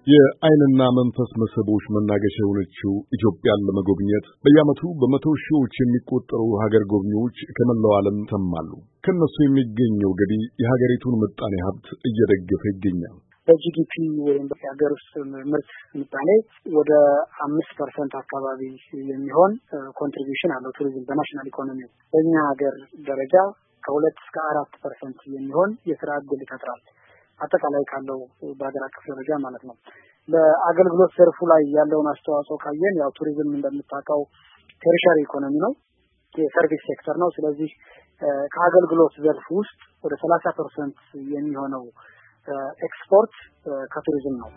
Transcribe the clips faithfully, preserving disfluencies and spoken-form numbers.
የአይንና መንፈስ መስህቦች መናገሻ የሆነችው ኢትዮጵያን ለመጎብኘት በየዓመቱ በመቶ ሺዎች የሚቆጠሩ ሀገር ጎብኚዎች ከመላው ዓለም ይተማሉ። ከነሱ የሚገኘው ገቢ የሀገሪቱን ምጣኔ ሀብት እየደገፈ ይገኛል። በጂዲፒ ወይም በሀገር ውስጥ ምርት ምጣኔ ወደ አምስት ፐርሰንት አካባቢ የሚሆን ኮንትሪቢዩሽን አለው ቱሪዝም በናሽናል ኢኮኖሚ። በእኛ ሀገር ደረጃ ከሁለት እስከ አራት ፐርሰንት የሚሆን የስራ ዕድል ይፈጥራል። አጠቃላይ ካለው በሀገር አቀፍ ደረጃ ማለት ነው። ለአገልግሎት ዘርፉ ላይ ያለውን አስተዋጽኦ ካየን ያው ቱሪዝም እንደምታውቀው ቴሪሸሪ ኢኮኖሚ ነው፣ የሰርቪስ ሴክተር ነው። ስለዚህ ከአገልግሎት ዘርፍ ውስጥ ወደ ሰላሳ ፐርሰንት የሚሆነው ኤክስፖርት ከቱሪዝም ነው።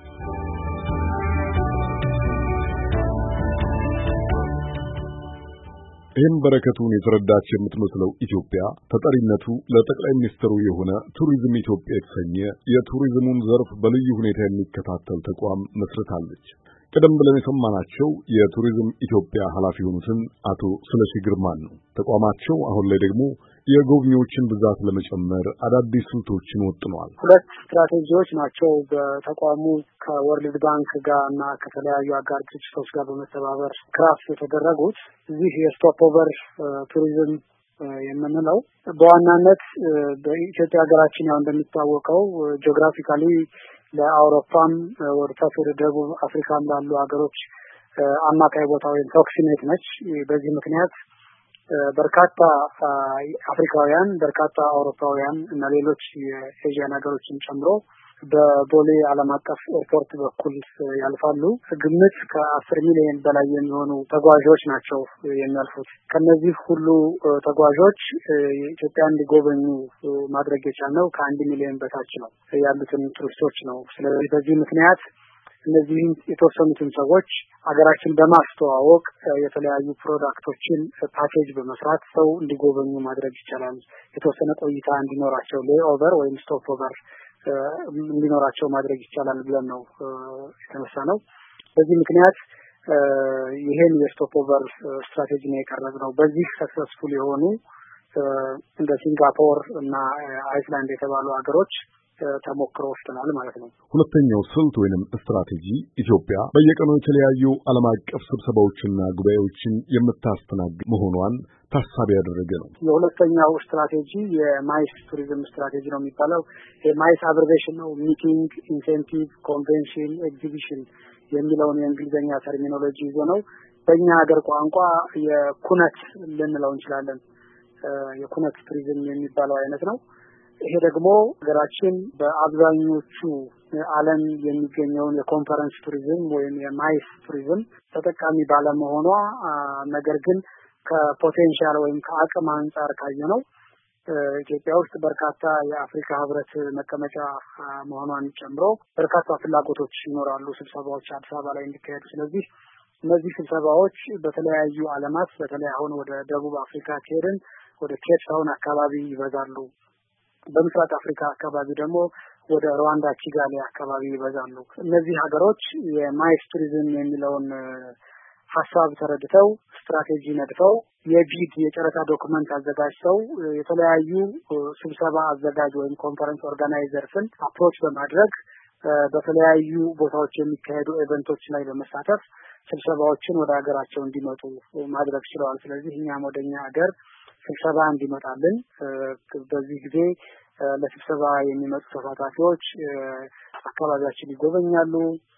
ይህም በረከቱን የተረዳች የምትመስለው ኢትዮጵያ ተጠሪነቱ ለጠቅላይ ሚኒስትሩ የሆነ ቱሪዝም ኢትዮጵያ የተሰኘ የቱሪዝሙን ዘርፍ በልዩ ሁኔታ የሚከታተል ተቋም መስርታለች። ቀደም ብለን የሰማናቸው የቱሪዝም ኢትዮጵያ ኃላፊ የሆኑትን አቶ ስለሺ ግርማን ነው። ተቋማቸው አሁን ላይ ደግሞ የጎብኚዎችን ብዛት ለመጨመር አዳዲስ ስልቶችን ወጥነዋል። ሁለት ስትራቴጂዎች ናቸው በተቋሙ ከወርልድ ባንክ ጋር እና ከተለያዩ አጋር ድርጅቶች ጋር በመተባበር ክራፍት የተደረጉት። እዚህ የስቶፕ ኦቨር ቱሪዝም የምንለው በዋናነት በኢትዮጵያ ሀገራችን ያው እንደሚታወቀው ጂኦግራፊካሊ ለአውሮፓም ወደ ታች ወደ ደቡብ አፍሪካም ላሉ ሀገሮች አማካይ ቦታ ወይም ፕሮክሲሜት ነች። በዚህ ምክንያት በርካታ አፍሪካውያን፣ በርካታ አውሮፓውያን እና ሌሎች የኤዥያን ሀገሮችን ጨምሮ በቦሌ ዓለም አቀፍ ኤርፖርት በኩል ያልፋሉ። ግምት ከአስር ሚሊዮን በላይ የሚሆኑ ተጓዦች ናቸው የሚያልፉት። ከነዚህ ሁሉ ተጓዦች የኢትዮጵያን እንዲጎበኙ ማድረግ የቻልነው ከአንድ ሚሊዮን በታች ነው ያሉትን ቱሪስቶች ነው። ስለዚህ በዚህ ምክንያት እነዚህ የተወሰኑትን ሰዎች ሀገራችን በማስተዋወቅ የተለያዩ ፕሮዳክቶችን ፓኬጅ በመስራት ሰው እንዲጎበኙ ማድረግ ይቻላል። የተወሰነ ቆይታ እንዲኖራቸው ሌይ ኦቨር ወይም ስቶፕ ኦቨር እንዲኖራቸው ማድረግ ይቻላል ብለን ነው የተነሳ ነው። በዚህ ምክንያት ይሄን የስቶፕ ኦቨር ስትራቴጂ ነው የቀረጽነው። በዚህ ሰክሰስፉል የሆኑ እንደ ሲንጋፖር እና አይስላንድ የተባሉ ሀገሮች ተሞክሮ ወስደናል ማለት ነው። ሁለተኛው ስልት ወይንም ስትራቴጂ ኢትዮጵያ በየቀኑ የተለያዩ ዓለም አቀፍ ስብሰባዎችና ጉባኤዎችን የምታስተናግድ መሆኗን ታሳቢ ያደረገ ነው። የሁለተኛው ስትራቴጂ የማይስ ቱሪዝም ስትራቴጂ ነው የሚባለው። የማይስ አብሪቬሽን ነው። ሚቲንግ፣ ኢንሴንቲቭ፣ ኮንቬንሽን፣ ኤግዚቢሽን የሚለውን የእንግሊዝኛ ተርሚኖሎጂ ይዞ ነው። በእኛ ሀገር ቋንቋ የኩነት ልንለው እንችላለን። የኩነት ቱሪዝም የሚባለው አይነት ነው። ይሄ ደግሞ ሀገራችን በአብዛኞቹ ዓለም የሚገኘውን የኮንፈረንስ ቱሪዝም ወይም የማይስ ቱሪዝም ተጠቃሚ ባለመሆኗ ነገር ግን ከፖቴንሻል ወይም ከአቅም አንጻር ካየነው ኢትዮጵያ ውስጥ በርካታ የአፍሪካ ህብረት መቀመጫ መሆኗን ጨምሮ በርካታ ፍላጎቶች ይኖራሉ፣ ስብሰባዎች አዲስ አበባ ላይ እንዲካሄዱ። ስለዚህ እነዚህ ስብሰባዎች በተለያዩ ዓለማት በተለይ አሁን ወደ ደቡብ አፍሪካ ከሄድን ወደ ኬፕ ታውን አካባቢ ይበዛሉ። በምስራቅ አፍሪካ አካባቢ ደግሞ ወደ ሩዋንዳ ኪጋሊ አካባቢ ይበዛሉ። እነዚህ ሀገሮች የማይስ ቱሪዝም የሚለውን ሀሳብ ተረድተው ስትራቴጂ ነድፈው የቢድ የጨረታ ዶክመንት አዘጋጅተው የተለያዩ ስብሰባ አዘጋጅ ወይም ኮንፈረንስ ኦርጋናይዘርስን አፕሮች በማድረግ በተለያዩ ቦታዎች የሚካሄዱ ኢቨንቶች ላይ በመሳተፍ ስብሰባዎችን ወደ ሀገራቸው እንዲመጡ ማድረግ ችለዋል። ስለዚህ እኛም ወደኛ ሀገር ስብሰባ እንዲመጣልን በዚህ ጊዜ ለስብሰባ የሚመጡ ተሳታፊዎች አካባቢያችን ይጎበኛሉ፣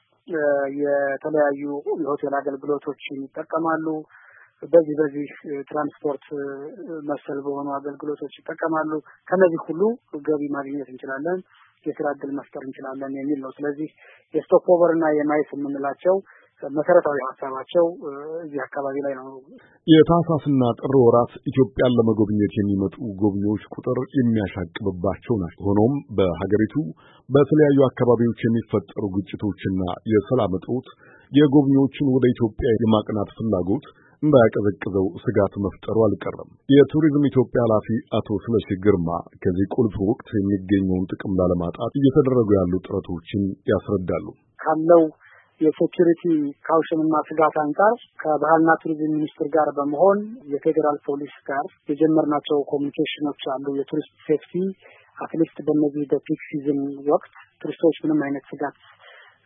የተለያዩ የሆቴል አገልግሎቶችን ይጠቀማሉ፣ በዚህ በዚህ ትራንስፖርት መሰል በሆኑ አገልግሎቶች ይጠቀማሉ። ከነዚህ ሁሉ ገቢ ማግኘት እንችላለን፣ የስራ ዕድል መፍጠር እንችላለን የሚል ነው። ስለዚህ የስቶፕ ኦቨር እና የማይስ የምንላቸው መሰረታዊ ሀሳባቸው እዚህ አካባቢ ላይ ነው። የታህሳስና ጥር ወራት ኢትዮጵያን ለመጎብኘት የሚመጡ ጎብኚዎች ቁጥር የሚያሻቅብባቸው ናቸው። ሆኖም በሀገሪቱ በተለያዩ አካባቢዎች የሚፈጠሩ ግጭቶችና የሰላም እጦት የጎብኚዎችን ወደ ኢትዮጵያ የማቅናት ፍላጎት እንዳያቀዘቅዘው ስጋት መፍጠሩ አልቀረም። የቱሪዝም ኢትዮጵያ ኃላፊ አቶ ስለሺ ግርማ ከዚህ ቁልፍ ወቅት የሚገኘውን ጥቅም ላለማጣት እየተደረጉ ያሉ ጥረቶችን ያስረዳሉ። ካለው የሴኩሪቲ ካውሽንና ስጋት አንጻር ከባህልና ቱሪዝም ሚኒስቴር ጋር በመሆን የፌዴራል ፖሊስ ጋር የጀመርናቸው ኮሚኒኬሽኖች አሉ። የቱሪስት ሴፍቲ አትሊስት በእነዚህ በፒክ ሲዝን ወቅት ቱሪስቶች ምንም አይነት ስጋት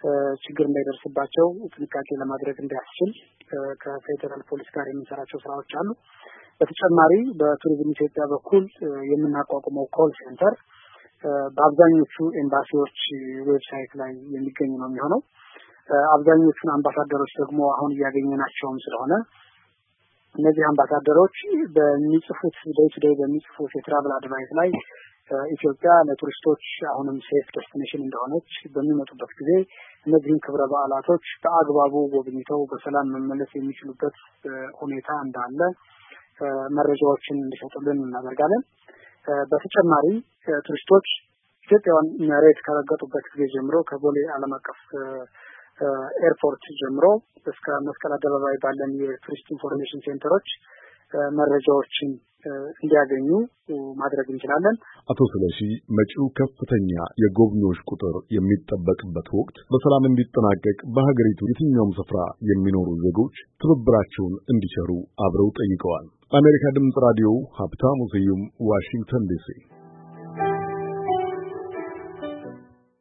ችግር እንዳይደርስባቸው ጥንቃቄ ለማድረግ እንዲያስችል ከፌደራል ፖሊስ ጋር የምንሰራቸው ስራዎች አሉ። በተጨማሪ በቱሪዝም ኢትዮጵያ በኩል የምናቋቁመው ኮል ሴንተር በአብዛኞቹ ኤምባሲዎች ዌብሳይት ላይ የሚገኝ ነው የሚሆነው። አብዛኞቹን አምባሳደሮች ደግሞ አሁን እያገኘናቸውም ስለሆነ እነዚህ አምባሳደሮች በሚጽፉት ዴይ ቱ ዴይ በሚጽፉት የትራቭል አድቫይስ ላይ ኢትዮጵያ ለቱሪስቶች አሁንም ሴፍ ዴስቲኔሽን እንደሆነች በሚመጡበት ጊዜ እነዚህን ክብረ በዓላቶች በአግባቡ ጎብኝተው በሰላም መመለስ የሚችሉበት ሁኔታ እንዳለ መረጃዎችን እንዲሰጡልን እናደርጋለን። በተጨማሪ ቱሪስቶች ኢትዮጵያን መሬት ከረገጡበት ጊዜ ጀምሮ ከቦሌ ዓለም አቀፍ ኤርፖርት ጀምሮ እስከ መስቀል አደባባይ ባለን የቱሪስት ኢንፎርሜሽን ሴንተሮች መረጃዎችን እንዲያገኙ ማድረግ እንችላለን። አቶ ስለሺ መጪው ከፍተኛ የጎብኚዎች ቁጥር የሚጠበቅበት ወቅት በሰላም እንዲጠናቀቅ በሀገሪቱ የትኛውም ስፍራ የሚኖሩ ዜጎች ትብብራቸውን እንዲቸሩ አብረው ጠይቀዋል። አሜሪካ ድምፅ ራዲዮ ሀብታሙ ስዩም ዋሽንግተን ዲሲ